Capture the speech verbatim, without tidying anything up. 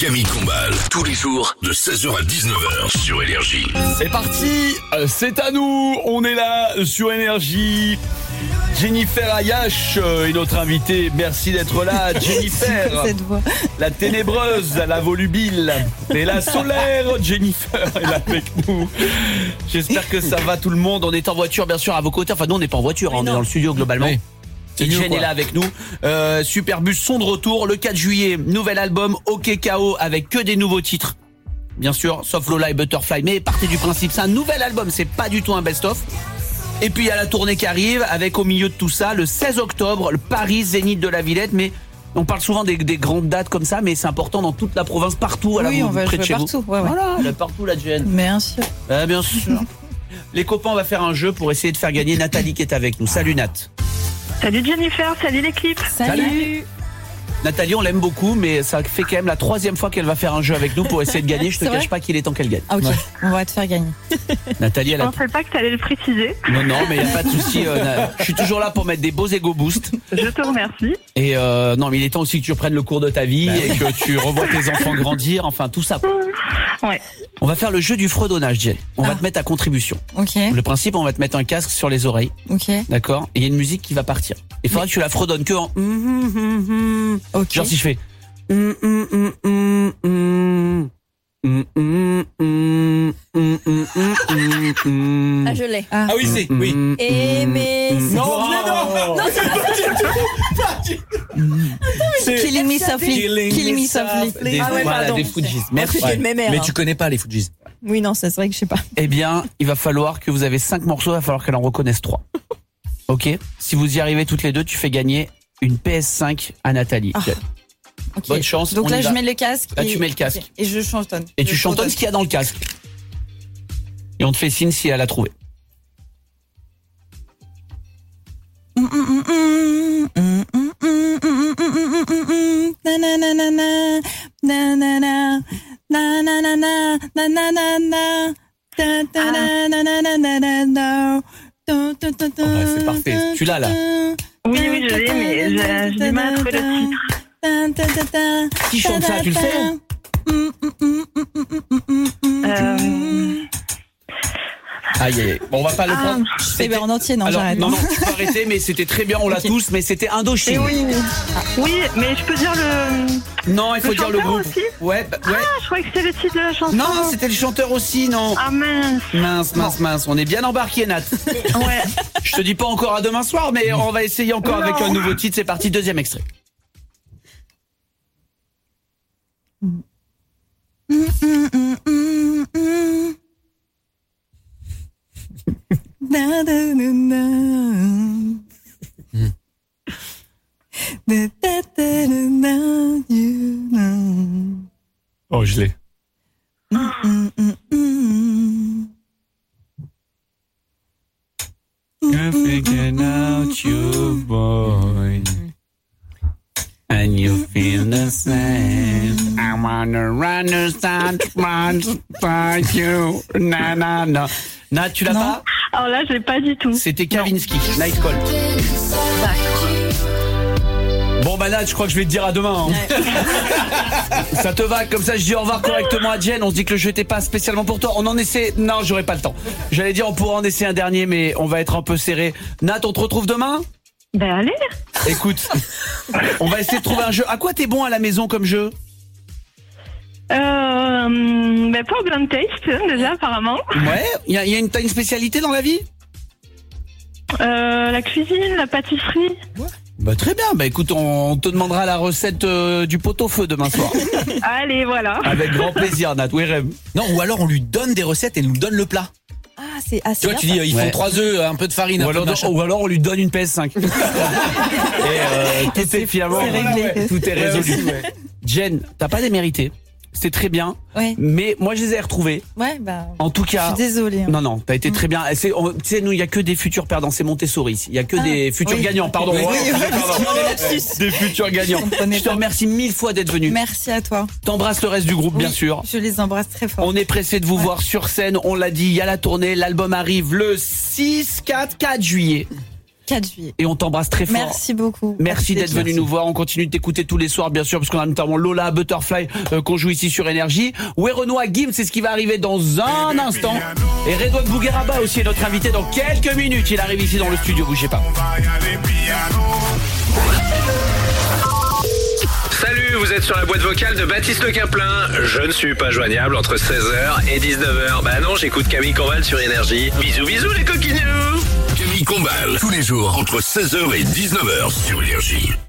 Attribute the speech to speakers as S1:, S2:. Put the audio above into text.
S1: Camille Combal, tous les jours de seize heures à dix-neuf heures sur Énergie.
S2: C'est parti, c'est à nous, on est là sur Énergie. Jennifer Ayash est notre invitée, merci d'être là Jennifer.
S3: Cette voix.
S2: La ténébreuse, la volubile et la solaire Jennifer est là avec nous. J'espère que ça va tout le monde, on est en voiture bien sûr à vos côtés, enfin nous on n'est pas en voiture,
S3: Oui,
S2: on
S3: non.
S2: est dans le studio globalement.
S4: Oui.
S2: Et
S4: mieux,
S2: Jen
S4: quoi.
S2: est là avec nous. Euh, Superbus sont de retour le quatre juillet. Nouvel album OK K O avec que des nouveaux titres. Bien sûr, sauf Lola et Butterfly. Mais partez du principe, c'est un nouvel album, c'est pas du tout un best-of. Et puis il y a la tournée qui arrive avec au milieu de tout ça le seize octobre, le Paris Zénith de la Villette. Mais on parle souvent des, des grandes dates comme ça, mais c'est important dans toute la province, partout. À la
S3: Oui, on va
S2: près de
S3: jouer
S2: chez vous.
S3: partout, ouais, ouais.
S2: Voilà, là, partout la Jen.
S3: Bien sûr.
S2: Ah, bien sûr. Les copains, on va faire un jeu pour essayer de faire gagner Nathalie qui est avec nous. Salut Nat.
S5: Salut Jennifer, salut l'équipe.
S3: Salut.
S2: Nathalie, on l'aime beaucoup, mais ça fait quand même la troisième fois qu'elle va faire un jeu avec nous pour essayer de gagner. Je te
S3: C'est
S2: cache
S3: vrai
S2: pas qu'il est temps qu'elle gagne.
S3: Ah, ok, on va te faire gagner.
S2: Nathalie,
S5: Je
S2: elle a...
S5: pensais pas que tu allais le préciser.
S2: Non, non, mais il n'y a pas de souci. euh, Na- je suis toujours là pour mettre des beaux ego boosts.
S5: Je te remercie.
S2: Et euh, non, mais il est temps aussi que tu reprennes le cours de ta vie et que tu revois tes enfants grandir. Enfin, tout ça.
S5: Ouais.
S2: On va faire le jeu du fredonnage, Jen. On va
S3: Ah.
S2: te mettre à contribution.
S3: Ok,
S2: Le principe, on va te mettre un casque sur les oreilles,
S3: ok,
S2: d'accord? Et il y a une musique qui va partir. Il faudra que tu la fredonnes que en...
S3: ok.
S2: Genre si je fais...
S6: Ah, je l'ai.
S3: Ah,
S4: Ah oui, c'est, oui.
S6: Aimer.
S2: Non, mais non,
S6: Non, c'est
S2: c'est...
S3: Killing me softly.
S2: Killing
S3: me softly.
S2: Des,
S6: Ah ouais,
S2: voilà,
S6: pardon.
S2: des Fujis. Merci.
S6: C'était de mes mères.
S4: Mais
S6: hein.
S4: tu connais pas les Fujis.
S6: Oui, non, c'est vrai que je sais pas.
S2: Eh bien, il va falloir que vous avez cinq morceaux, il va falloir qu'elle en reconnaisse trois. Ok? Si vous y arrivez toutes les deux, tu fais gagner une P S cinq à Nathalie.
S3: Ah. Ok.
S2: Bonne chance,
S3: Donc
S2: on
S3: là,
S2: y
S3: je
S2: va.
S3: mets le casque.
S2: Là,
S3: et...
S2: tu mets le casque.
S3: ok. Et je chantonne.
S2: Et tu
S3: Je
S2: chantonnes ce qu'il y a dans le casque. Et on te fait signe si elle a trouvé.
S3: Na na na na na na na na na na na na na na na na da da na na na na na na na.
S2: Oh, bah, c'est parfait. Tu l'as là.
S5: Oui, oui, je l'ai, mais j'ai j'ai du mal à trouver le titre.
S2: Qui chante ça, tu le sais?
S5: Euh,
S2: Aïe, aïe, aïe. Bon, on va pas le
S5: Ah.
S2: prendre.
S3: Eh
S2: C'était-
S3: ben en entier, non,
S2: Alors,
S3: j'arrête.
S2: non, non, tu peux arrêter, mais c'était très bien, on l'a
S3: Ok.
S2: tous, mais c'était
S5: et
S2: Indochine.
S5: oui. Oui, mais je peux dire le.
S2: Non, il faut
S5: Le
S2: dire le
S5: chanteur
S2: groupe.
S5: aussi
S2: Ouais, bah, ouais.
S5: Ah, je croyais que c'était le titre de la chanson.
S2: Non, c'était le chanteur aussi, non.
S5: Ah mince.
S2: Mince, mince, mince. On est bien embarqué, Nat.
S5: Ouais.
S2: Je te dis pas encore à demain soir, mais on va essayer encore
S5: Non.
S2: avec un nouveau titre. C'est parti, deuxième extrait.
S3: Na, na, na, na. Da, da, da, da, da, you know.
S2: Oh, je l'ai.
S3: Mm, mm, mm.
S2: You're figuring out you, boy. And you feel the same. I wanna understand, by you. Na, na, na. Nat, tu l'as
S3: Non.
S2: pas?
S5: Alors là, je l'ai pas du tout.
S2: C'était Kavinsky, Night Call. Bon bah Nat, je crois que je vais te dire à demain. hein. Ça te va? Comme ça je dis au revoir correctement à Jen. On se dit que le jeu n'était pas spécialement pour toi. On en essaie. Non, j'aurai pas le temps. J'allais dire on pourra en essayer un dernier, mais on va être un peu serré. Nat, on te retrouve demain?
S5: Ben allez.
S2: Écoute, on va essayer de trouver un jeu. À quoi t'es bon à la maison comme jeu?
S5: Euh, ben pas au Grand Taste, hein, déjà, apparemment.
S2: Ouais. Il y a, y a une, t'as une spécialité dans la vie?
S5: Euh, la cuisine, la pâtisserie.
S2: Bah très bien. Bah écoute, on te demandera la recette euh, du pot-au-feu demain soir.
S5: Allez, voilà.
S2: Avec grand plaisir, Nat. Oui, Rem.
S4: Non, ou alors on lui donne des recettes et elle nous donne le plat.
S6: Ah, c'est assez.
S4: Tu vois, tu dis, euh, ils
S2: Ouais.
S4: font trois œufs, un peu de farine,
S2: Ou
S4: un peu
S2: alors,
S4: de machin.
S2: ou alors on lui donne une P S cinq. Et euh, tout est finalement
S3: c'est réglé.
S2: tout est résolu. Jen, t'as pas démérité. C'était très bien,
S3: Ouais,
S2: mais moi je les ai retrouvés.
S3: ouais, bah.
S2: En tout
S3: Je
S2: cas,
S3: suis désolée. hein.
S2: non non, t'as été très bien. C'est- on- Tu sais, nous il y a que des futurs perdants. C'est Montessori. ici. Il y a que
S3: Ah,
S2: des futurs
S3: oui.
S2: gagnants. Pardon.
S3: Oui,
S2: Ouais,
S3: oui,
S2: pardon.
S3: oui, lapsus.
S2: Des futurs gagnants.
S3: comprenais
S2: Je te
S3: pas.
S2: remercie mille fois d'être venu.
S3: Merci à toi.
S2: T'embrasses le reste du groupe, bien
S3: Oui,
S2: sûr.
S3: Je les embrasse très fort.
S2: On est pressé de vous
S3: Ouais.
S2: voir sur scène. On l'a dit, il y a la tournée. L'album arrive le six, quatre, quatre juillet.
S6: quatre juillet.
S2: Et on t'embrasse très fort.
S6: Merci beaucoup.
S2: Merci d'être venu
S6: Merci.
S2: nous voir. On continue de t'écouter tous les soirs, bien sûr, parce qu'on a notamment Lola, Butterfly, euh, qu'on joue ici sur Énergie. Ouais, Renoir, Gim, c'est ce qui va arriver dans un instant. Et Redouane Bougueraba aussi est notre invité dans quelques minutes. Il arrive ici dans le studio, bougez pas.
S7: Salut, vous êtes sur la boîte vocale de Baptiste Le Caplin. Je ne suis pas joignable entre seize heures et dix-neuf heures. Bah non, j'écoute Camille Combal sur Énergie. Bisous, bisous les coquignous.
S1: Camille Combal, tous les jours entre seize heures et dix-neuf heures sur Énergie.